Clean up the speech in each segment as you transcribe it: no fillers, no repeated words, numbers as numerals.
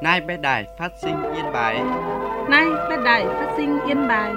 Nay bé đài phát sinh Yên Bái. Nay bé đài phát sinh Yên Bái.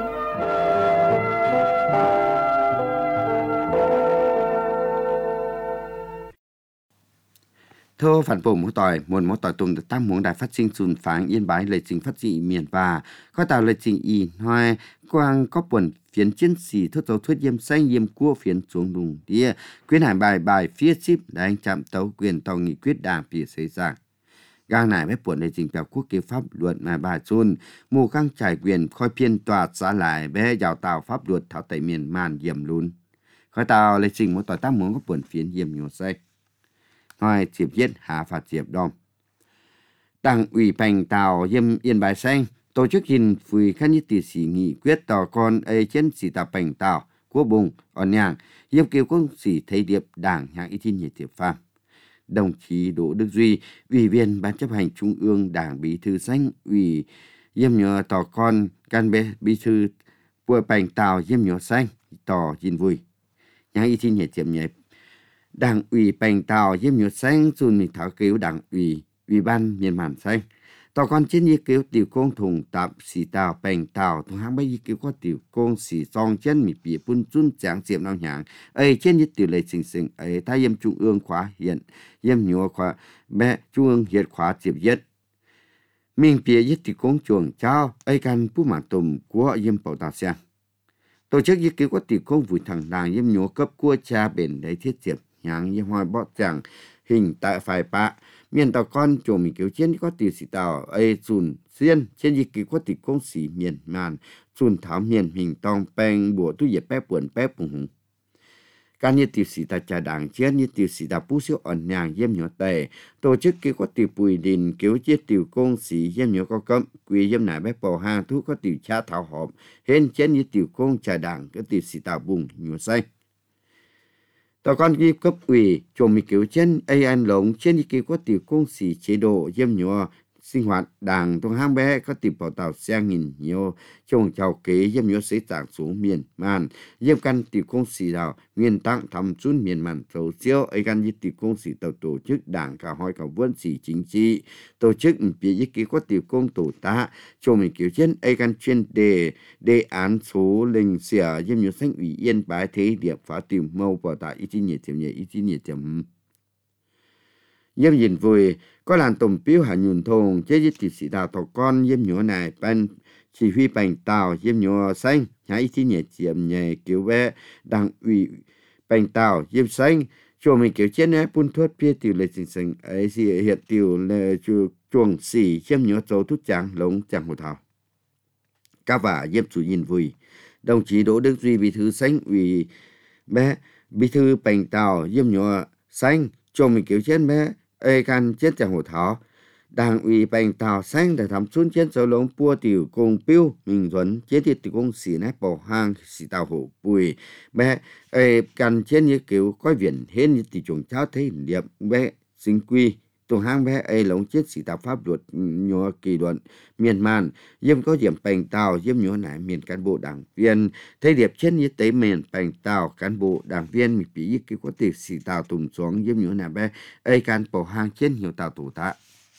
Thưa phản bổ mỗi tỏi, mỗi tỏi tùng được tam muốn đài phát sinh sùn phán Yên Bái lời trình phát dị miền và có tạo lời trình y hoài quang có buồn phiến chiến sĩ thốt dấu thuyết yêm xanh yêm cua phiến xuống đùng đĩa quyến hải bài phía ship đánh chạm tấu quyền tàu nghị quyết đảng phía xây giảng gang này mới buồn lời trình biểu quốc kế pháp luật mà bà chun mù khang trải quyền khoi phiên tòa xã lại bé giàu tàu pháp luật thảo tẩy miền màn yểm lún khói tàu lời trình mỗi tỏi tam muốn có buồn phiến yêm nhiều say ngoài chiệp giết hạ phạt chiệp đom. Đảng ủy Bành Tàu yêm Yên Bái xanh tổ chức hình phùi khăn nhất tỷ sĩ nghị quyết tỏ con ấy trên sĩ tàu Bành Tàu của bùng on nhàng yêm kêu công sĩ thầy điệp đảng hạng y thiên nhiệt tiệp phạm. Đồng chí Đỗ Đức Duy, ủy viên ban chấp hành trung ương đảng bí thư xanh ủy yêm nhờ tỏ con can bí thư của Bành Tàu yêm nhờ xanh tỏ nhìn vui. Hạng y thiên nhiệt tiệp nhẹp Đảng ủy Bành Tàu yêm nhờ xanh xuân mình thảo cứu đảng ủy ban miền màn xanh tàu con trên ý cứu tiểu công thùng tạp sĩ tàu Bành Tàu thùng hãng bây ý cứu có tiểu công sĩ song chân mì bìa bún chun chẳng diệm nào nhàng ấy trên ý tiểu lệ sinh sinh ấy ta yêm trung ương khóa hiện yêm nhờ khóa mẹ trung ương hiện khóa diệp nhất mình bìa ý tiểu công chuồng trao ấy can bú mạng tùm của yêm bảo tàu xe tổ chức ý cứu có tiểu công vui thẳng đảng yêm nhờ cấp của cha bền đấy thiết diệp nhàng yêm hoa bó chẳng hình tại phải bạ miền tàu con chỗ mình cứu chiến có tiểu sĩ tàu ấy chùn xuyên trên gì cứu có tiểu công sĩ miền màn chùn thảo miền hình tòng bèn bùa tu dẹp bép buồn bép bùng hùng các như tiểu sĩ tàu trà đảng chiến như tiểu sĩ tàu bú siêu ẩn nhàng yêm nhỏ tề tổ chức cứu có tiểu bùi đình cứu chết tiểu công sĩ yêm nhỏ có cấm quý yêm nải bép bò hàng thu có tiểu cha thảo họp hên chiến như tiểu công trà đảng cái tiểu sĩ tàu bùng nhỏ xanh tàu con ghi cấp ủy chỗ mình cứu chân an lồng trên đi cứu có tiểu công sĩ chế độ yêm nhỏ sinh hoạt đảng trong hang bé có tiểu bảo tàu xe nghìn nhiều trồng chào kế yêm nhỏ sẽ tảng xuống miền màn yêm căn tiểu công sĩ đào nguyên tắc thăm chun miền màn sầu siêu căn như tiểu công sĩ tàu tổ chức đảng cả hỏi cả vân sĩ chính trị tổ chức bị ý kiến có tiểu công tổ tá chỗ mình cứu chân căn chuyên đề án số linh xỉa yêm nhỏ xanh ủy Yên Bái thế điệp phá tiểu mâu bảo tại ý chí nhiệt tiệm yêm nhìn vui có làn tùng piếu hạ nhuần thùng chế với tiểu sĩ đào tàu con yêm nhỏ này ban chỉ huy Bành Tàu yêm nhỏ xanh hãy ý chí nhiệt tiệm nhẹ cứu bé đảng ủy Bành Tàu yêm xanh cho mình kiểu chết né phun thuốc phía tiểu lệ sinh sinh ấy thì hiện tiểu lệ chuồng xỉ yêm nhỏ dấu thuốc trắng lống chẳng hồ thảo các vả yêm chủ nhìn vui đồng chí Đỗ Đức Duy bí thư xanh ủy bé bí thư Bành Tàu yêm nhỏ xanh cho mình kiểu chết bé can chết chẳng hồ thảo đảng ủy Bành Tàu xanh để thăm xuống chết dấu lống bua tiểu công piêu mình duẩn chế thì tiểu công xỉ nét bỏ hang xỉ tàu hổ bùi bé can chết như kiểu coi viện hên như tiểu chuồng cháo thế điệp bé sinh quy tuồng hang bé lống chết xỉ tàu pháp luật nhỏ kỳ luận miền màn yêm có điểm Bành Tàu yêm nhỏ nải miền cán bộ đảng viên thấy điệp chết như tế miền Bành Tàu cán bộ đảng viên mình bị cái có thể xỉ tàu tùng xuống yêm nhỏ nải bé can bỏ hang chết nhiều tàu tù tạ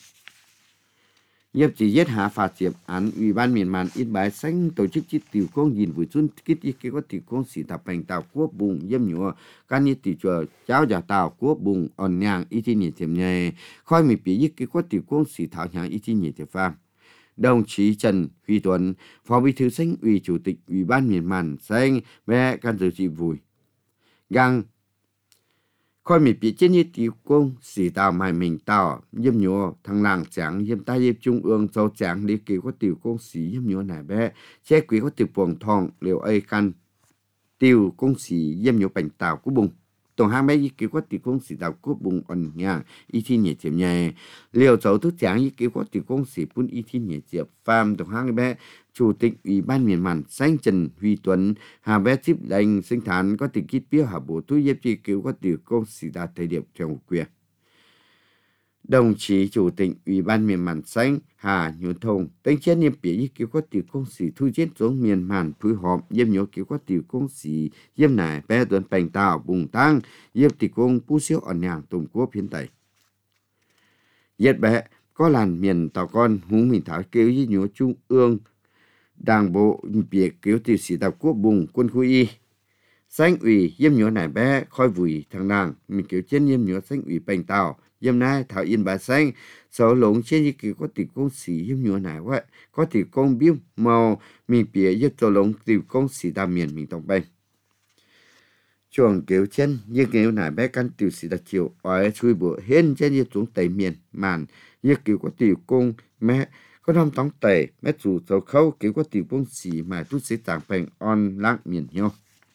yêm chỉ giết hạ phạt diệp án ủy ban miền màn Yên Bái xanh tổ chức chi tiểu công nhìn với xuân kích cái có tiểu công xỉ tàu Bành Tàu quốc bùng yêm nhỏ can như tiểu chùa cháu giả tàu quốc bùng on nhàng ý chí nhiệt tiệm nhẹ khoi mình bị cái có tiểu công xỉ thảo nhàng ý chí nhiệt tiệm phàm đồng chí Trần Huy Tuấn phó bí thư xanh ủy chủ tịch ủy ban miền màn xanh bé can dự trị vui gang khoi mình bị trên như tiểu công xỉ tàu mài mình tàu yêm nhỏ thằng làng trắng yêm ta yêm trung ương châu trắng đi kêu có tiểu công xỉ yêm nhỏ này bé che quý có tiểu buồng thòng liệu can tiểu công xỉ yêm nhỏ Bành Tàu của bùng tổng hang bé kêu có tiểu công xỉ tàu của bùng ẩn nhàng ý thi nhiệt tiệm nhẹ liệu dấu thuốc trắng kêu có tiểu công xỉ phun ý thi nhiệt tiệm phàm tổng hang bé chủ tịch ủy ban miền màn xanh Trần Huy Tuấn hà bé tiếp đánh sinh thán có tiểu kít biếu hà bổ túi yếp chi cứu có tiểu công xỉ đạt thời điểm theo quyền đồng chí chủ tịch ủy ban miền màn xanh Hà Nhuận Thông đánh chết niệm bỉ cứu có tiểu công sĩ thu chết xuống miền màn phối họp yêm nhớ cứu có tiểu công sĩ yêm nải bé tuần Bành Tàu bùng tăng yêm tiểu công bú siêu ẩn nhàng tùng quốc hiện tại yết bé có làn miền tàu con húng mình thảo kêu với nhúa trung ương đảng bộ biệt kêu tiểu sĩ tàu quốc bùng quân khu y xanh ủy yếm nhúa nải bé khoi vùi thằng nàng mình kêu trên yếm nhúa xanh ủy bành tàu yếm nai thảo yên bà xanh sáu lồng trên như kêu có tiểu công sĩ yếm nhúa nải vậy có tiểu công biếm màu mình bịa yếm tàu lồng tiểu công sĩ đa miền mình tổng bành chuồng kéo chân như kéo nải bé căn tiểu sĩ đặc chiều ở chui bộ hên trên như xuống tây miền màn như kiểu có tiểu công mẹ có năm tống tây mẹ chủ tàu khâu kiểu có tiểu công sĩ mà tu sĩ tàng bành on láng miền nhau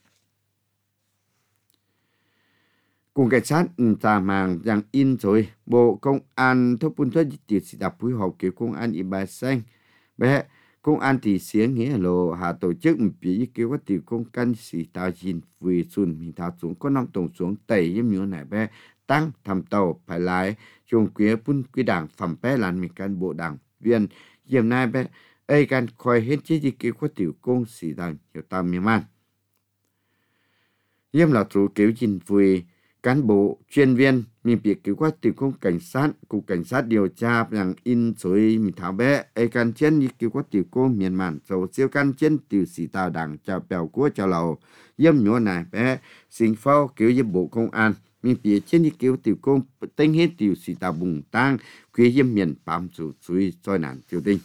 cùng cảnh sát tà màng rằng in rồi bộ công an thúc bun thất tiểu sĩ đặc phối hợp kiểu công an im bài xanh bé công an thì xiếng nghĩa lộ hạ tổ chức một bí kêu có tiểu công căn sĩ tao nhìn vì xuân mình thao xuống có năm tổng xuống tẩy yếm nhúa nải bé tăng thầm tàu phải lái chung quý bún quý đảng phẩm bé làn mình can bộ đảng viên yếm nai bé ai can khoi hết chế gì kêu có tiểu công sĩ tao hiểu tao miền man yếm là chủ kiểu nhìn vì cán bộ chuyên viên mình bị cứu qua tiểu công cảnh sát cục cảnh sát điều tra rằng in rồi mình tháo bé ai can trên như cứu qua tiểu công miền màn dầu siêu can trên tiểu sĩ tàu đảng chào bèo của chào lầu yếm nhúa này bé sinh phao cứu yếm bộ công an mình bị trên như cứu tiểu công tinh hết tiểu sĩ tàu bùng tăng quý yếm miền bám chủ suy soi nạn triều tinh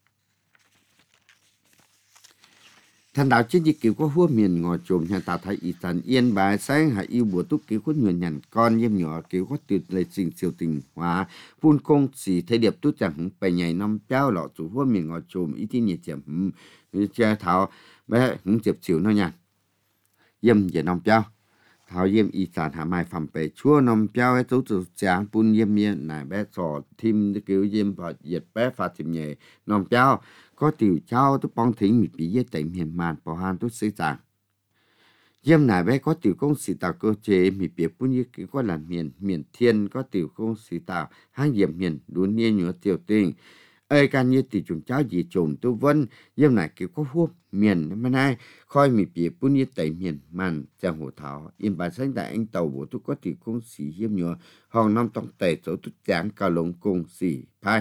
Thần đạo trên như kiểu có hua miền ngò trồm nhà ta thấy ý thần yên bài sáng hạ yêu bùa túc kiểu có nhuận nhằn con yếm nhỏ kiểu có tuyệt lệ trình siêu tình hóa phun công xì thay điệp túc chẳng bày nhảy năm béo lọ chủ hua miền ngò trồm ý tin nhiệt chậm cha thảo bé hứng chụp chiều nó nhằn yếm về năm béo thảo yếm ý sản hạ mai phẩm bề chua năm béo ấy tố tụ chàng phun yếm miền này bé sò thêm kiểu yếm và diệt bé phạt thêm nhẹ năm béo có tiểu cháu tôi bong thính mình bị giết tại miền màn bảo han tôi xây giảng yếm này bé có tiểu công sĩ tạo cơ chế mình biết bún như cái có là miền thiên có tiểu công sĩ tạo hang yếm miền đốn nhiên nhớ tiểu tình ai can như tiểu chúng cháu gì trộm tôi vân yếm này kiểu có húp miền mà nay khoi mình biết bún như tại miền màn chẳng hồ thảo yếm bà sáng tại anh tàu bộ tôi có tiểu công sĩ yếm nhớ hòn năm tông tệ số tôi giảng cả lồng công sĩ phai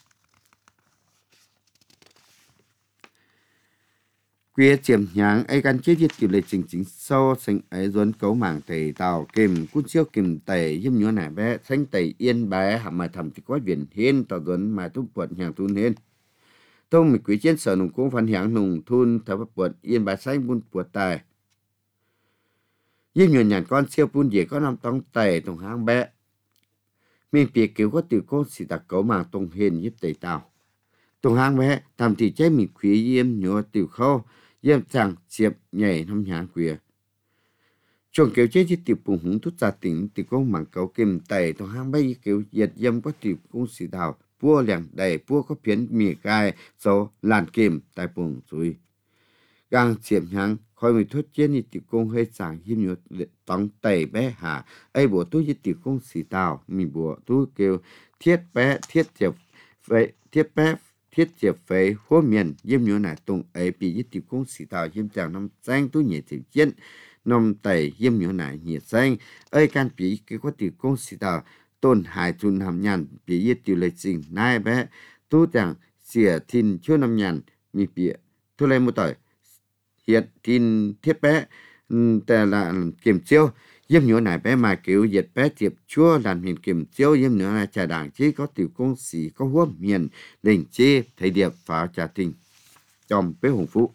Quê chiếm nháng ai gan chế viết tiểu lệ chính sâu sinh ấy dốn cấu mảng tẩy tàu kìm cún siêu kìm tẩy yếm nhúa nải bé xanh tẩy yên bé hàm mà thầm thì có viền hiên tàu dốn mà thúc bột hàng thun hiên thông mình quý trên sở nùng cũng phản hàng nùng thun thở bột yên bé xanh bún bột tài yếm nhúa nhàng con siêu bún dễ có năm tông tẩy tổng hang bé mình bị cứu có tiểu con xì tạc cấu mảng tông hiên yếp tẩy tàu tổng hang bé thầm thì chế mình quý yếm nhúa tiểu khâu yếm chẳng xiệp nhảy năm nháng quìa chuồng kéo chế chỉ tiểu bùng húng thút ra tỉnh tiểu công mảng cấu kìm tẩy tổng hang bay kéo diệt yếm có tiểu công sĩ đào bua lẻng đầy bua có phiến mì gai dấu làn kìm tại bùng rồi gang xiệp nháng khói mình thốt chế như tiểu công hơi sảng yếm nhúa tóng tẩy bé hạ ai bùa tôi như tiểu công sĩ đào mình bùa tôi kêu thiết bé thiết diệp vậy thiết bé thiết diệp phế hố miền yếm nhúa nải tung ấy bị giết tiểu công sĩ tàu yếm chàng năm xanh tôi nhiệt tiểu chiến nằm tẩy yếm nhúa nải nhiệt xanh ấy can bị cái có tiểu công sĩ tàu tôn hải chun hàm nhàn bị giết tiểu lệ sinh nai bé tu chàng xỉa thìn chưa năm nhàn mi bị thu lên một tỏi hiện thìn thiết béแต่là kiểm chiêu yếm nhúa nải bé mà kiểu diệt bé tiệp chua làm miền kiểm chiêu yếm nhúa nải trà đảng chí có tiểu công sĩ có hua miền đình chi thầy điệp phá trà tình trong bé hùng phú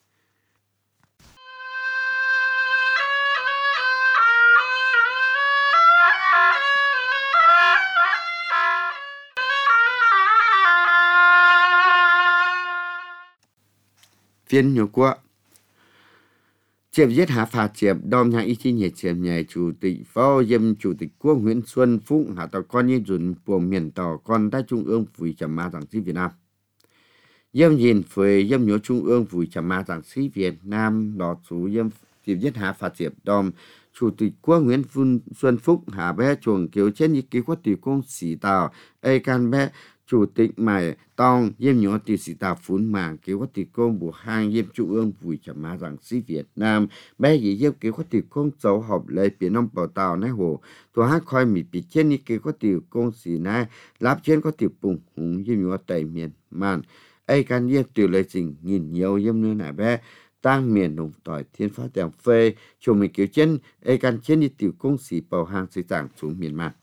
phiên nhúa qua Chiệp giết hạ phạt chiệp đom nhà y chi nhẹ chiệp nhẹ chủ tịch phó yếm chủ tịch quốc Nguyễn Xuân Phúc hạ tàu con như dùn của miền tàu con tại trung ương vui chầm ma giảng sĩ Việt Nam. Yếm nhìn phơi yếm nhớ trung ương vui chầm ma giảng sĩ Việt Nam đỏ chủ yếm chiệp giết hạ phạt chiệp đom chủ tịch quốc Nguyễn Xuân Phúc hạ bé chuồng kiểu trên như ký quát tiểu công sĩ tàu ai can bé chủ tịch mày tòng yếm nhỏ tiểu sĩ tà phún màng kế hoạch tiểu công bộ hang yếm trung ương vui chậm má rằng sĩ Việt Nam bé gì yếm kế hoạch tiểu công cháu họp lấy biển nông bảo tàu nái hồ tôi hát coi mì bị trên ní kế hoạch tiểu công sĩ nái láp trên có tiểu bùng hùng yếm nhỏ tây miền màn ai can yếm tiểu lấy trình nghìn nhiều yếm nữa nè bé tăng miền đồng tỏi thiên phát đèn phê cho mình kiểu chân ai can trên ní tiểu công sĩ bảo hàng xây giảng xuống miền màn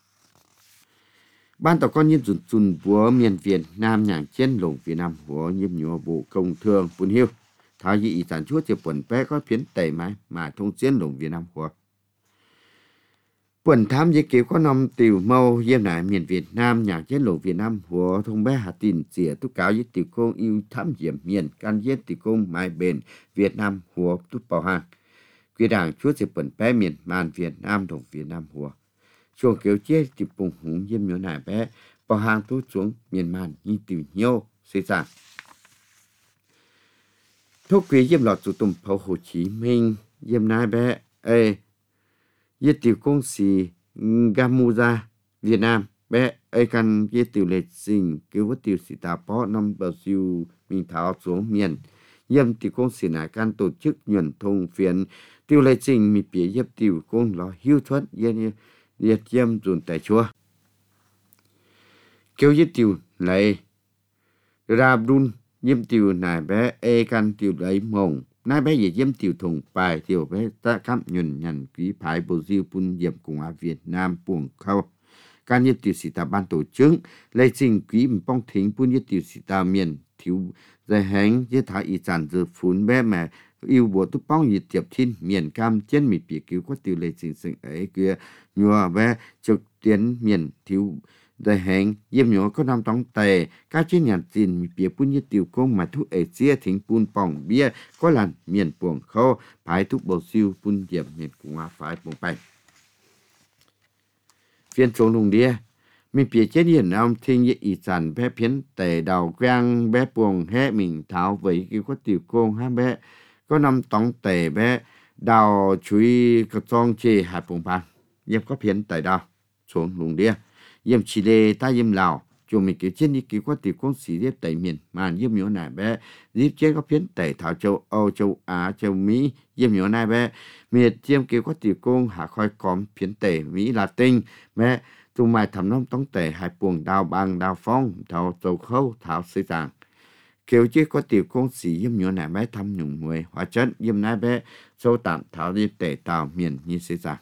ban tàu con nhiêm dùn của miền Việt Nam nhàng trên lồng Việt Nam của nhiêm nhúa bộ công thương Bùn Hiêu tháo dị sản chúa chỉ quần bé có phiến tẩy mái mà thông trên lồng Việt Nam của quần tham dự kiểu có năm tiểu mâu yếm lại miền Việt Nam nhàng trên lồng Việt Nam của thông bé Hà Tìn xỉa túc cáo với tiểu công yêu tham diệm miền can giết tiểu công mai bền Việt Nam của túc bảo hàng quy đảng chúa chỉ quần bé miền màn Việt Nam đồng Việt Nam của chuồng kiểu chế thì bùng hùng yếm nhỏ nải bé bảo hàng tú xuống miền màn như tiểu nhiêu xây ra thuốc quý yếm lọt chủ tùm pháo Hồ Chí Minh yếm nải bé yếm tiểu công sĩ Gamuza Việt Nam bé căn yếm tiểu lệ sinh cứu vớt tiểu sĩ tà bó năm bờ siêu mình tháo xuống miền yếm tiểu công sĩ nải can tổ chức nhuận thông phiền tiểu lệ sinh mình bịa yếm tiểu công lò hiu thuật yếm liệt yếm dùn tại chùa kêu yếm tiểu lấy ra đun yếm tiểu nải bé can tiểu lấy mông nải bé yếm tiểu thùng bài tiểu bé ta khám nhuận nhận quý phái bầu diêu bún yếm cùng ở Việt Nam buồng khâu can yếm tiểu sĩ ta ban tổ chức lấy trình quý bông thính bún yếm tiểu sĩ ta miền thiếu giải hành yếm thả ý sản giờ phun bé mà yêu bộ túc bóng nhiệt tiệp thiên miền cam trên mì bì cứu có tiểu lệ sinh sinh ấy kia nhua bé trực tiến miền thiếu đại hành yếm nhỏ có năm tống tề các trên nhà tin mì bì bún nhiệt tiểu công mà thuốc ấy chia thính bún bỏng bia có làn miền buồng khô phải thuốc bầu siêu bún diệm miền cùng phải buồng bay phiên trốn lùng đĩa mình bịa chế điện ông thiên như ý sản bé phiến tề đầu quang bé buồng hé mình tháo với cái có tiểu công ha bé có năm tống tề bé đào chuối cái trong chê hạt bùng bàn yếm có phiến tại đào xuống lùng đĩa yếm chỉ lê ta yếm lào cho mình kiểu trên đi kiểu có tiểu công sĩ yếm tại miền mà yếm nhỏ này bé yếm chế có phiến tại thảo châu Âu châu Á châu Mỹ yếm nhỏ này bé miệt yếm kiểu có tiểu công hạ khói cóm phiến tề Mỹ Latin bé tụi mày thầm năm tống tề hạt buồng đào bằng đào phong thảo châu khâu thảo xây giảng kiểu chứ có tiểu công sĩ yếm nhỏ này bé thăm nhung mùi hóa chất yếm này bé sâu tạm thảo đi tề tàu miền như xây giảng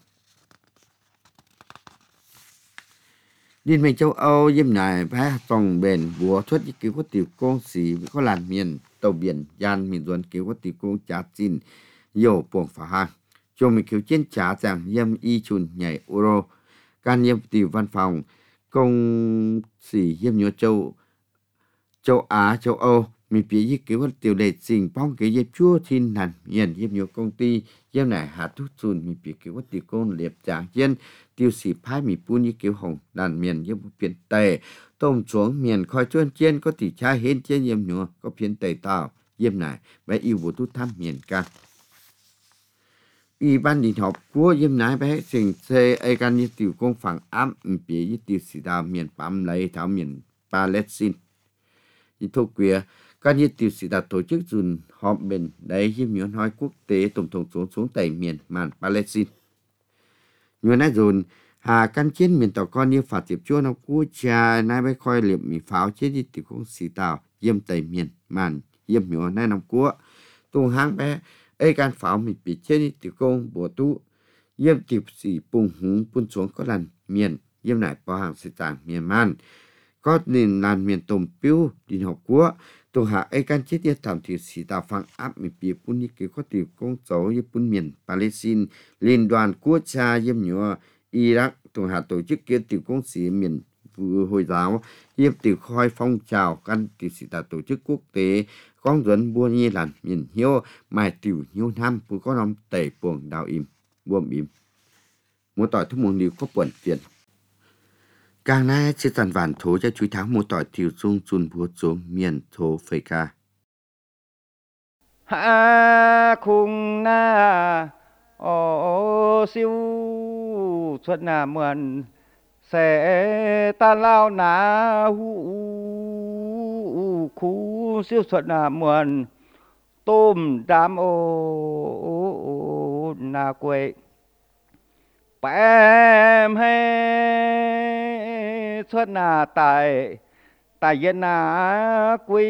Liên minh châu Âu yếm này bé tổng bền bùa xuất kiểu có tiểu công sĩ có làn miền tàu biển gian miền duẩn kiểu có tiểu công trả xin dầu buồng phá hàng cho mình kiểu trên trả rằng yếm y chun nhảy euro can yếm tiểu văn phòng công sĩ yếm nhỏ châu Á châu Âu mình bị như kiểu tiểu lệ sinh phong cái yếm chua thiên nàn miền yếm nhỏ công ty yếm này hạ thuốc chun mình bị kiểu tiểu công liệp trạng yên tiêu sĩ phái mình bún như kiểu hồng đàn miền yếm phiến tề tôm xuống miền khói chuôn chiên có tỷ trai hên trên yếm nhỏ có phiến tề tàu yếm này bé yêu bộ tút thăm miền ca Ủy ban đình họp của yếm nái bé sinh xe ai can như tiểu công phẳng ám bị như tiểu sĩ đào miền bám lấy thảo miền Palestine như thuộc queer các như tiểu sĩ đã tổ chức dùn họp bên đấy yếm nhỏ nói quốc tế tổng thống xuống tây miền màn Palestine như nói dùn hà căn chiến miền tàu con như phạt tiệp chua nó quốc cha nái bé khoi liệm mì pháo chết như tiểu công sĩ tàu yếm tây miền màn yếm nhỏ nái năm quốc tung hang bé ai can pháo mình bị chết đi tiểu công bộ tu yếm tiểu sĩ bùng húng bún xuống có lần miền yếm lại bảo hàng sự tàng miền man có nên làm miền tôm piu đi học quốc tu hạ ai can chết đi thảm tiểu sĩ tàu phang áp mình bị bún đi kiểu có tiểu công cháu yếm bún miền Palestine liên đoàn quốc gia yếm nhỏ Iraq tu hạ tổ chức kia tiểu công sĩ miền Hồi giáo yếm tiểu khoi phong trào căn tiểu sĩ tàu tổ chức quốc tế con dẫn buôn như là miền hiếu mai tiểu hiếu nam vừa có năm tẩy buồng đào im buông im một tỏi thức môn điều có buồn tiền càng nay sẽ dàn vạn thố cho chuối tháng một tỏi tiểu dung chun bùa xuống miền thố phê ca hạ khung na ô siêu xuất na mượn sẽ ta lao ná hú khu siêu xuất là muôn tôm đám ô na quê em hay xuất là tại tại dân na quý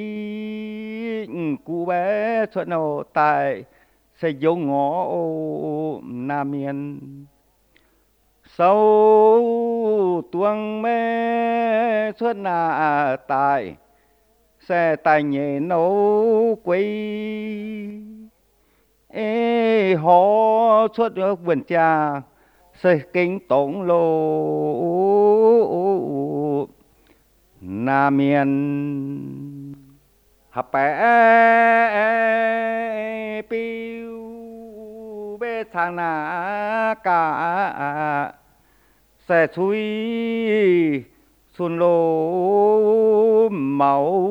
cụ bé xuất nào tại sẽ giống ngõ nam miền sâu tuông mê xuất là tại sẽ tại nhẹ nấu quấy ê họ xuất ở vườn trà sẽ kinh tổng lô nam miền hấp bẻ piu bê thang na cả sẽ suy xuân lô máu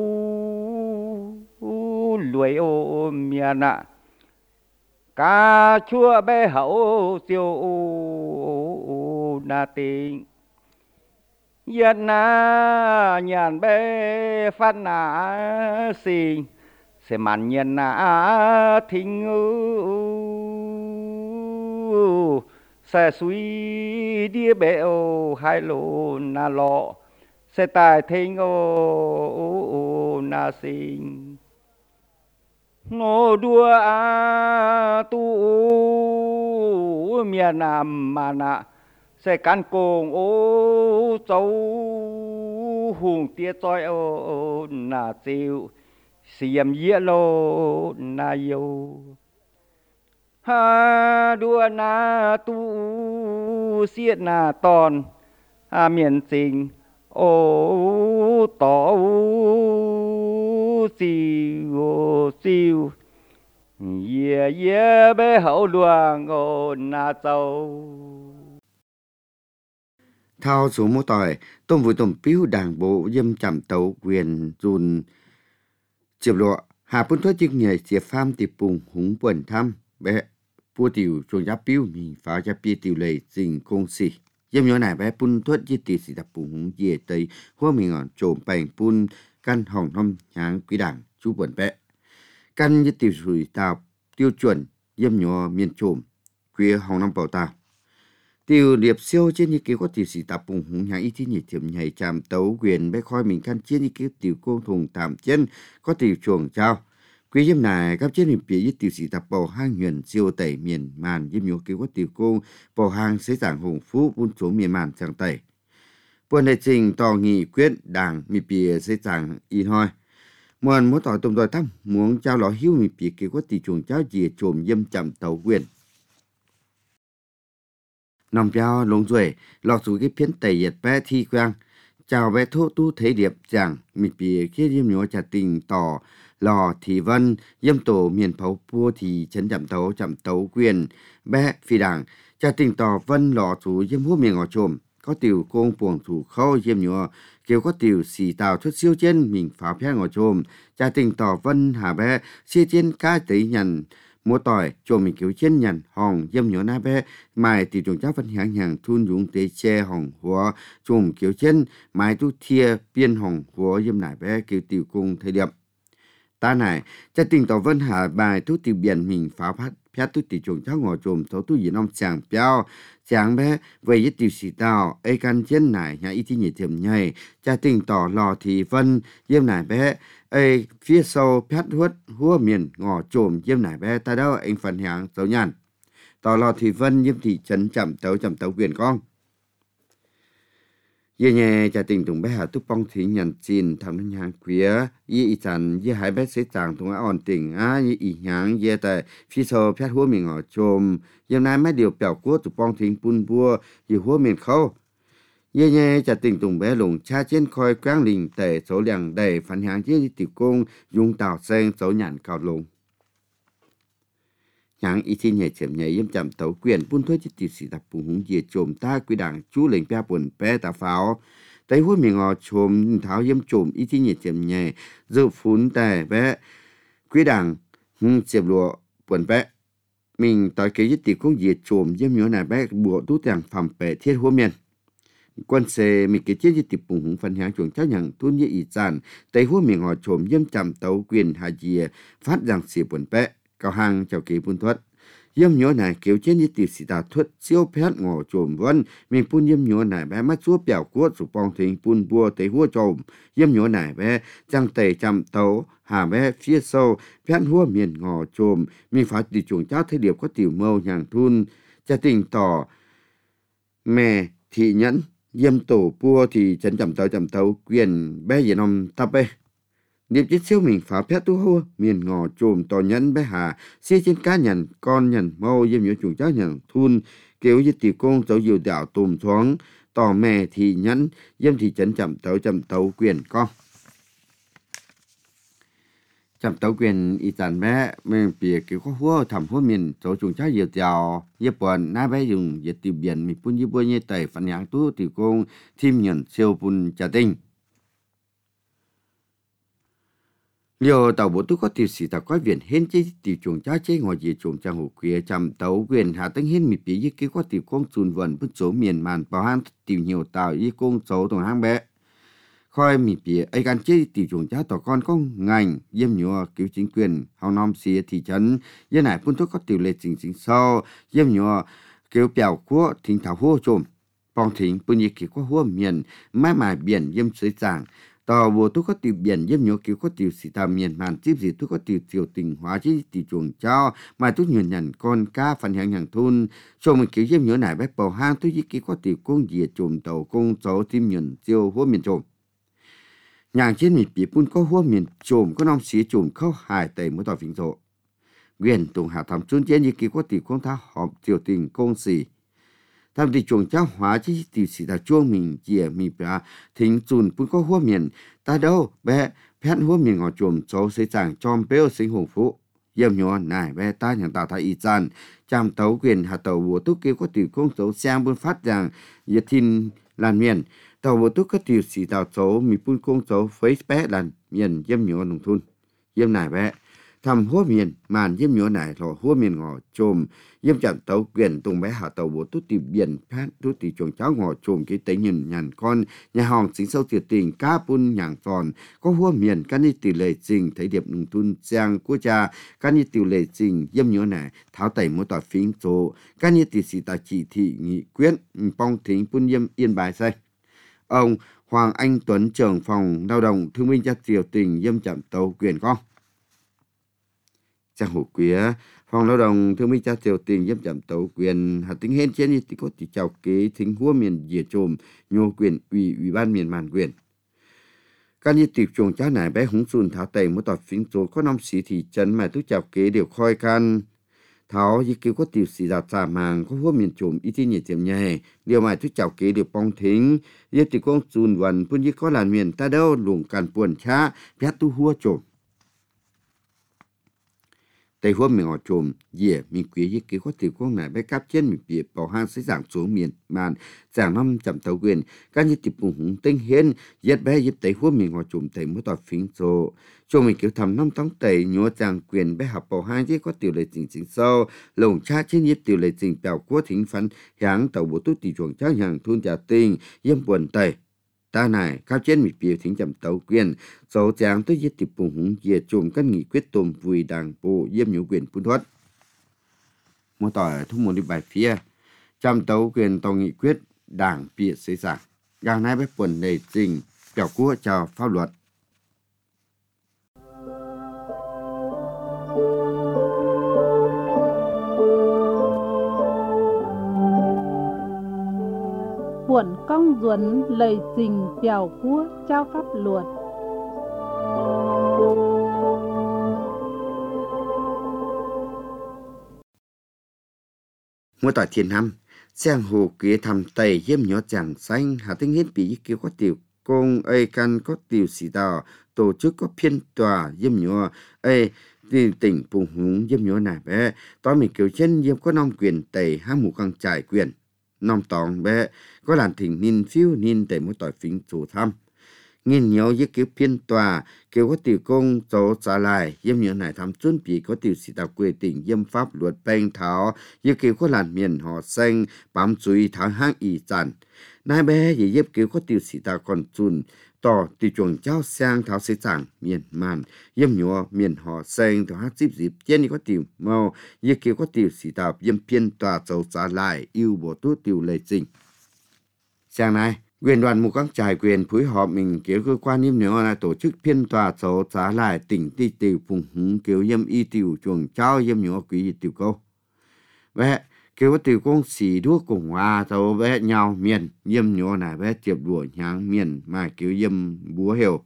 lưỡi ô miền ạ cá chua bé hậu siêu na tình dân na nhàn bé phát na xì sẽ màn nhân na thính sẽ suy đĩa bé ô hai lô na lọ sẽ tài thính ô na sinh nô đua tu miền nam mà nạ sẽ cán cồn ô châu hùng tia choi ô na chiu xiêm dĩa lô na yêu ha đua na tu xiết na tòn miền sinh ô tỏ siêu yeah bé hậu luồng ô na châu thao số mô tỏi tôm với tôm piu đảng bộ dâm chạm tấu quyền dùn chiệp lụa hà bún thoát chiếc nhảy chiệp pham tiệp bùng húng quần thăm bé bua tiểu chuồng giáp piu mình phá giáp pi tiểu lệ dình công xì dâm nhỏ này bé bún thoát chiếc tiểu xì đập bùng húng dìa tây hoa mình ngọn trộm bành bún căn hỏng năm nháng quý đảng chú quần bé căn như tiểu sủi tàu tiêu chuẩn dâm nhỏ miền trộm quý hỏng năm bảo tàu tiểu điệp siêu trên như kiểu có tiểu sĩ tập bùng hùng nhang ítที่nhảy tiệm nhảy chạm tấu quyền bé khoi mình căn trên như kiểu tiểu côn thùng tạm chân có tiểu chuồng trao quý dâm này các trên hình phía tiểu sĩ tập bầu hang huyền siêu tẩy miền màn dâm nhỏ kiểu có tiểu côn bầu hang sẽ giảng hùng phú buôn số miền màn chẳng tẩy buôn đại trình tỏ nghị quyết đảng mi bìa sẽ giảng in hoi muốn tỏi tôm đòi thăm muốn trao lọ hiếu mi bìa kiểu có tiểu chuồng trao dìa trộm dâm chạm tấu quyền nòng trao lông ruồi lọt xuống cái phiến tẩy nhiệt bé thi quang chào bé thô tu thế điệp rằng mịt bìa kia diêm nhỏ trả tình tỏ lò thì vân diêm tổ miền pháo pua thì chấn chậm tấu quyền bé phi đảng trả tình tỏ vân lò chú diêm hút miệng ngõ trồm có tiểu công buồng thủ khâu diêm nhỏ kêu có tiểu xì tàu xuất siêu trên mình pháo phép ngõ trồm trả tình tỏ vân hà bé xia trên cá tấy nhận mua tỏi cho mình kiểu trên nhằn hòn dâm nhỏ na bé mai thì chúng cháu phân hàng hàng thun dùng tế che hòn của chùm kiểu trên mai tu thia biên hòn của dâm nải bé kiểu tiểu cung thời điểm ta này cha tình tỏ vân hà bài tu tiểu biển mình phá phát phép tu tiểu chúng cháu ngồi chùm số tu gì năm chàng béo chàng bé về với tiểu sĩ tàu ấy căn trên này nhà ít thì nhiệt thiểm nhảy cha tình tỏ lò thì vân dâm nải bé ấy phía sau phét huất hua miền ngõ trồm dâm nải bé ta đâu anh phần hàng dấu nhàn tỏ lò thì vân dâm thị trấn chậm tấu quyền con ye nhẹ cha tình tùng bé hà túc bong thì nhận chín thằng nó nhang quía ye ý chắn ye hai bé sẽ chẳng tùng ổn tình ye ý nhang ye tại phía sau phét hua miền ngõ trồm dâm nải mấy điều bèo cua túc bong thì bún bua ye hua miền khâu ye nhẹ cha tình tùng bé lùng cha trên khoi quang lình tể số lượng đầy phản hàng ye tiểu công dùng tàu sen số nhàn cao lùng nhang ý thiên nhẹ chém nhẹ yếm chậm tấu quyền bún thuế chỉ tiểu sĩ tập bùng hùng ye trộm ta quý đảng chú lệnh bia buồn bé ta pháo tay hua miệng ngõ trộm tháo yếm trộm ý thiên nhẹ chém nhẹ dự phun tè bé quý đảng chém lụa buồn bé mình tới cái tiểu công ye trộm yếm nhớ này bé bộ tú tàng phẩm bể thiết hua miền quân xe mi cái chiến tiệp bùng hùng phân hạng chuồng cháu nhận thôn như ý giản tây hua miệng họ trộm yếm chạm tàu quyền hà dìa phát rằng xì buồn bẹ cao hàng chào kế buôn thuật yếm nhớ này kéo chiến như tiệp xì đà thuật siêu phép ngõ trộm vân mình phun yếm nhớ này bé mắt chúa bèo cuốt sụp bong thình phun bùa tây hua trộm yếm nhớ này bé chẳng tây chạm tàu hà bé phía sau phép hua miền ngõ trộm mình phải đi chuồng cháu thấy điệp có tiểu mâu nhàng thun cha tình tỏ mẹ thị nhẫn yếm tổ bùa thì chấn chậm tàu quyền bé gì nằm tập bê điệp chết siêu mình phá phép tu hua miền ngò trùm tò nhẫn bé hà xia trên cá nhận con nhận mâu yếm nhớ chuồng cháu nhận thun kéo với tiểu công dấu diều đảo tùm thoáng tò mẹ thị nhẫn yếm thì chấn chậm tàu quyền con chậm tàu quyền ý tàn bé mình bìa kiểu có hua thầm hua miền chỗ chuồng cháu diều đảo yếp bòn na bé dùng yết tiểu biển mình phun yếp bùa như tẩy phản nhãn tu tiểu công thêm nhận siêu phun trả tinh liều tàu bộ tu có tiểu sĩ tàu có viện hên chế tiểu chuồng cháu chế ngồi gì chuồng trang hồ khuya chậm tàu quyền hạ tính hên mình bìa như kiểu có tiểu công chun vần bút số miền màn bảo hang tiểu nhiều tàu y công số tổng hang bé khoi mi bìa ai gan chế tiểu chuồng cháu tàu con có ngành yếm nhựa cứu chính quyền hào nom xìa thị trấn yên này phun thuốc có tiểu lệ chính sau yếm nhựa cứu bèo của thỉnh thảo hua trộm bong thỉnh phun như kiểu có hua miền mái biển yếm suối giảng tàu bộ thuốc có tiểu biển yếm nhựa cứu có tiểu sĩ tàu miền màn tiếp gì thuốc có tiểu tình hóa chế tiểu chuồng cháu mà thuốc nhựa nhận con cá phần hàng hàng thôn cho mình cứu yếm nhựa này bé bầu hang thuốc như kiểu có tiểu công diệt trộm tàu công cháu tim nhuận tiêu hua miền trộm nhàng trên mi bị phun có hua miền trộm có nom xí trộm khâu hài tẩy mỗi tòa phình rộ quyền tùng hạ thầm chun trên như kỳ có tỷ công thá họp tiểu tình công xì thầm thì chuồng cháu hóa chứ tỷ xì ta chuông mình chìa mi bả thính chun phun có hua miền ta đâu bé phét hua miền ngọ trộm cháu xây chẳng chom béo sinh hùng phú yếm nhọ này bé ta nhận tạo thái ý gian chăm tấu quyền hạ tàu bùa túc kêu có tỷ công cháu sang buôn phát rằng yết thiên làn miền tàu bộ túc có tiểu sĩ tàu số mi phun công số phế bé lần miền yếm nhọ nông thôn yếm này bé thầm hua miền màn yếm nhọ này thọ hua miền ngọ trồm yếm chạm tàu quyền tung bé hạ tàu bộ túc tỷ biển phát túc tỷ chuồng cháu ngọ trồm cái tế nhìn nhàn con nhà hòn sinh sâu tiệt tình cá pun nhàng tròn có hua miền các ni tỷ lệ trình thấy điệp nông thôn giang quốc cha các ni tỷ lệ trình yếm nhọ này tháo tẩy mỗi tòa phím số các ni tỷ sĩ tàu chỉ thị nghị quyết bong thính phun yếm yên bài say ông Hoàng Anh Tuấn trưởng phòng lao động thương binh và triều tình yếm chậm tàu quyền con trang hồ quía phòng lao động thương binh và triều tình yếm chậm tàu quyền hà tính hên trên thì có chỉ chào kế thính hua miền dìa trồm nhô quyền ủy ban miền màn quyền các như tiệp chuồng cháu này bé húng xuân tháo tẩy mỗi tòa phím số có năm sĩ thị trấn mà tôi chào kế đều khoi can tháo như kêu có tiểu sĩ già trả màng có hua miền trộm ít nhiệt tiệm nhẹ điều mà tôi chào kế điều bong thính như tiểu công chun vần phun như có làn miền ta đâu luồng càn buồn cha bé tu hua trộm tây hua miền ngọ trộm dìa mình quý như kêu có tiểu công này bé cáp trên mình bị bảo hang sẽ giảm xuống miền màn giảm năm chậm tàu quyền các như tiệp bùng hùng tinh hiến giết bé giúp tây hua miền ngọ trộm tây mỗi tòa phím số cho mình kiểu thầm năm tháng tẩy nhúa chàng quyền bé học bảo hai chứ có tiểu lệ trình sau lồng cha trên nhiệt tiểu lệ trình bèo của thính phấn hãng tàu bộ tút tỷ chuồng chắc hàng thôn trả tình yếm buồn tẩy ta này cao trên mình biểu thính chậm tàu quyền số chàng tới giết tiệp bùng hùng dìa trộm các nghị quyết tôm vùi đảng bộ yếm nhũ quyền phun thoát mua tỏi thu một đi bài phía chậm tàu quyền tàu nghị quyết đảng bịa xây giảng gàng nay bé buồn lệ trình bèo của chào pháp luật buồn công duẩn lời trình bèo cua trao pháp luật mua tỏi thiên năm giang hồ kia thầm tẩy yếm nhọ chàng xanh hà tinh hết bị kêu có tiểu công ai căn có tiểu sĩ tàu tổ chức có phiên tòa yếm nhọ ai tỉnh bùng húng yếm nhọ này bé tao mình kêu chân yếm có nom quyền tẩy hang mù căng trải quyền nom tòng bé có làn thỉnh nín phiêu nín tẩy mỗi tỏi phính chủ thăm nghiên nhớ với kiểu phiên tòa kêu có tiểu công chỗ trả lại yếm nhọ này thăm chuẩn bị có tiểu sĩ tàu quê tỉnh yếm pháp luật bèn tháo với kiểu có làn miền họ xanh bám chuối tháo hang ý chản nai bé gì yếp kiểu có tiêu sĩ ta còn chun tỏ tiêu chuồng cháu sang tháo sẽ chẳng miền màn yếm nhua miền họ sang tháo hát dịp trên có tiêu màu yếp kiểu có tiêu sĩ ta yếm phiên tòa dầu trả lại yêu bộ tú tiêu lệ trình sang này quyền đoàn một các trại quyền phối hợp mình kiểu cơ quan yếm nhua là tổ chức phiên tòa dầu trả lại tỉnh ti tiêu phùng hứng kiểu yếm y tiêu chuồng cháu yếm nhua quý tiêu câu vậy kiểu tiêu công sĩ đua cùng hòa tàu bé nhau miền yếm nhua này bé tiệp đùa nhang miền mà kiểu yếm búa hiểu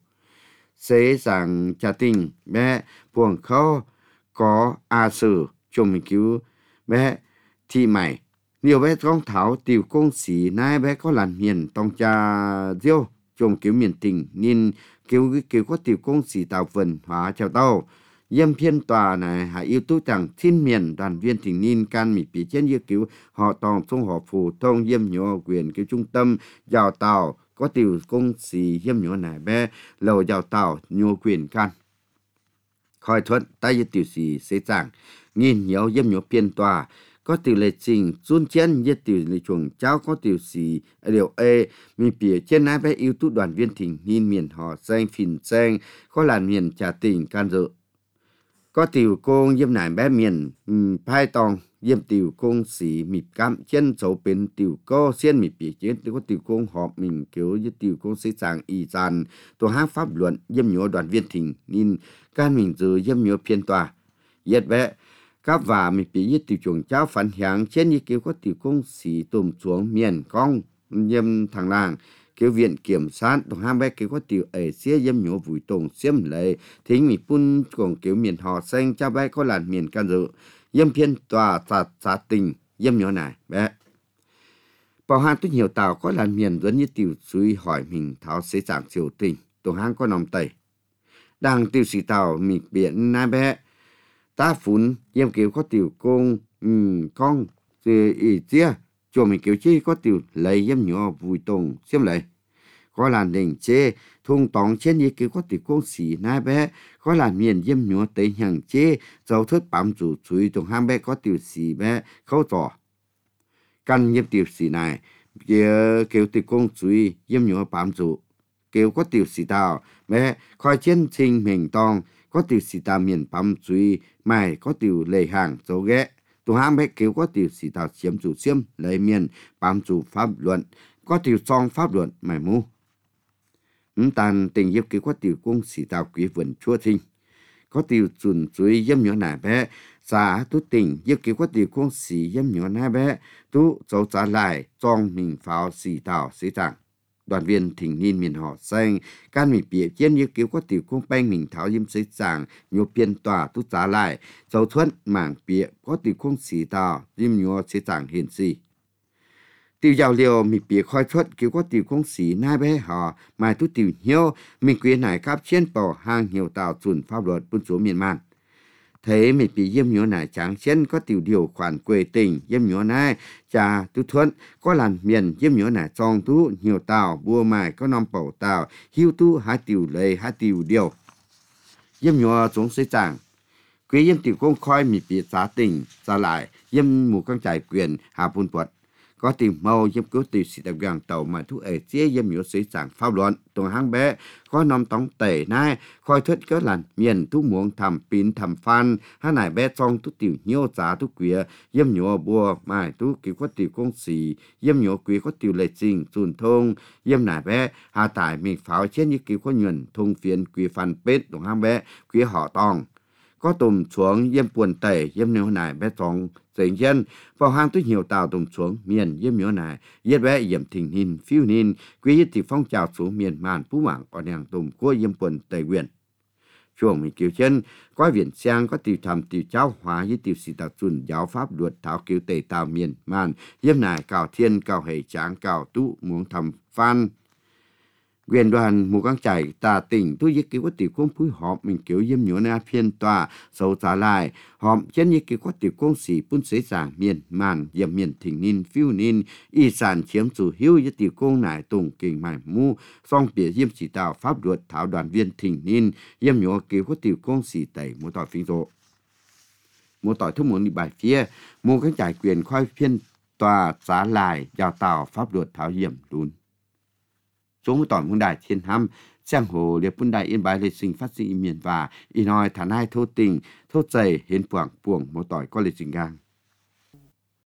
sẽ rằng cha tình bé buồn khó có sử cho mình cứu bé thì mày nhiều bé con thảo tiêu công sĩ nay bé có làm miền tông cha diêu trong kiểu miền tình nên kiểu có tiêu công sĩ tạo phần hóa chào tao yếm phiên tòa này hãy yêu tú chẳng thiên miền đoàn viên tình niên can mỹ bị trên yêu cứu họ tòng trong họ phù thông yếm nhỏ quyền cái trung tâm giàu tàu có tiêu công sĩ yếm nhỏ này bé lầu giàu tàu nhiều quyền can khỏi thuận tay với tiêu sĩ sẽ chẳng nhìn nhiều yếm nhỏ phiên tòa có tiêu lệ trình xuân chiến với tiêu lệ chuồng cháu có tiêu sĩ điều e mỹ bị trên này bé yêu tú đoàn viên tình niên miền họ sang phìn sang có làn miền trà tình can dự có tiểu công yếm nải bé miền phai tòng yếm tiểu công sĩ mịp cam chân số bên tiểu co xiên mịp bị chết có tiểu công họp mình kiểu với tiểu công sĩ chẳng y dàn tổ hát pháp luận yếm nhớ đoàn viên thỉnh nên can mình dự yếm nhớ phiên tòa yết bé các và mịp bị yết tiểu chuồng cháu phản響trên như kiểu có tiểu công sĩ tùm xuống miền con yếm thằng làng kiểu viện kiểm sát tổng ham bé kiểu có tiểu ở xía yếm nhổ vùi tổng xiêm lệ thính mi pun còn kiểu miền họ xanh cha bé có làn miền can dự yếm phiên tòa trả tình yếm nhổ này bé bảo han tốt nhiều tàu có làn miền giống như tiểu suy hỏi mình tháo sẽ chẳng chiều tình tổng hang có nòng tẩy đang tiểu sĩ tàu mịt biển na bé ta phun yếm kiểu có tiểu công con ý chia cho mình kiểu chi có tiểu lấy yếm nhỏ vui tông xiêm lệ có làn đỉnh chê thung tòng trên như kiểu có tiểu công sĩ nai bé có làn miền yếm nhỏ tới hàng chê dầu thất bám chủ chuối tông ham bé có tiểu sĩ bé khâu tỏ căn yếm tiểu sĩ này kiểu tiểu công chuối yếm nhỏ bám chủ kiểu có tiểu sĩ tàu bé coi trên trình mình tòng có tiểu sĩ tàu miền bám chuối mày có tiểu lệ hàng dấu ghé tụi ham bé kiểu có tiểu sĩ tàu chiếm chủ xiêm lấy miền bám chủ pháp luận có tiểu song pháp luận mày mu tàn tình yêu kiểu có tiểu công sĩ tàu quý vườn chua thinh có tiểu chuẩn chuối yếm nhỏ nải bé xã tu tình yêu kiểu có tiểu công sĩ yếm nhỏ nải bé tu dấu trả lại trong mình pháo sĩ tàu sĩ chẳng đoàn viên thỉnh niên miền họ xanh can mình bịa trên như kiểu có tiểu công banh mình tháo yếm sĩ chẳng nhiều phiên tòa tu trả lại dấu thuận mảng bịa có tiểu công sĩ tàu yếm nhỏ sĩ chẳng hiển sĩ tiểu giàu liều mình bịa khói thuận kiểu có tiểu công sĩ nai bé họ mà tu tiểu hiếu mình quyền này cáp trên bảo hàng nhiều tàu chuẩn pháp luật buôn số miền man thế mình bị yếm nhỏ này chẳng trên có tiểu điều khoản quê tình yếm nhỏ này cha tu thuận có làn miền yếm nhỏ này trong tu nhiều tàu bua mài có năm bảo tàu hiu tu hai tiểu lệ hai tiểu điều yếm nhỏ xuống xây chẳng quý yếm tiểu công khói mình bị giá tình ra lại yếm một con trải quyền hạ buôn quật có tìm mâu yếm cứu tiểu sĩ tập gang tàu mà thu ở chia yếm nhỏ xây chẳng pháp luận tổng hang bé có năm tống tể nai khói thất có làn miền thu muỗng thầm pin thầm phan hai nải bé trong thu tiểu nhiều giá thu quía yếm nhỏ bùa mài thu kiểu có tiểu công sĩ yếm nhỏ quý có tiểu lệ trình dùn thông yếm nải bé hà tải mình pháo trên như kiểu có nhuận thông phiền quý phan pết tổng hang bé quý họ tòng có tùm xuống yếm buồn tẩy yếm nhỏ nải bé trong dành dân vào hang tôi nhiều tàu tùm xuống miền yếm nhỏ nải yết bé yếm thỉnh hin phiêu hin quý yết thì phong trào xuống miền màn phú mạng còn hàng tùm của yếm buồn tẩy quyền chuồng mình kiểu chân có viện sang có tiểu thầm tiểu cháu hóa với tiểu sĩ tàu chuẩn giáo pháp luật thảo kiểu tẩy tàu miền màn yếm nải cào thiên cào hệ tráng cào tú muốn thầm phan quyền đoàn một con chạy tà tỉnh tôi với kiểu có tiểu công phối hợp mình kiểu yếm nhỏ na phiên tòa sâu trả lại họp trên như kiểu có tiểu công sĩ bún xế giảng miền màn yếm miền thỉnh ninh phiêu ninh y sản chiếm chủ hiếu với tiểu công nải tùng kình mải mu song bịa yếm chỉ tạo pháp luật thảo đoàn viên thỉnh ninh yếm nhỏ kiểu có tiểu công sĩ tẩy một tỏi phiên rộ một tỏi thức muốn đi bài phía một con chạy quyền khoai phiên tòa giá lại giao tàu pháp luật thảo hiểm luôn. Số một tỏi muôn đại thiên hăm, giang hồ liệp muôn đại Yên Bái lịch sinh phát sinh miền và y nói thả nai thô tình, thô dày hiến puảng một tỏi có lịch sinh gang.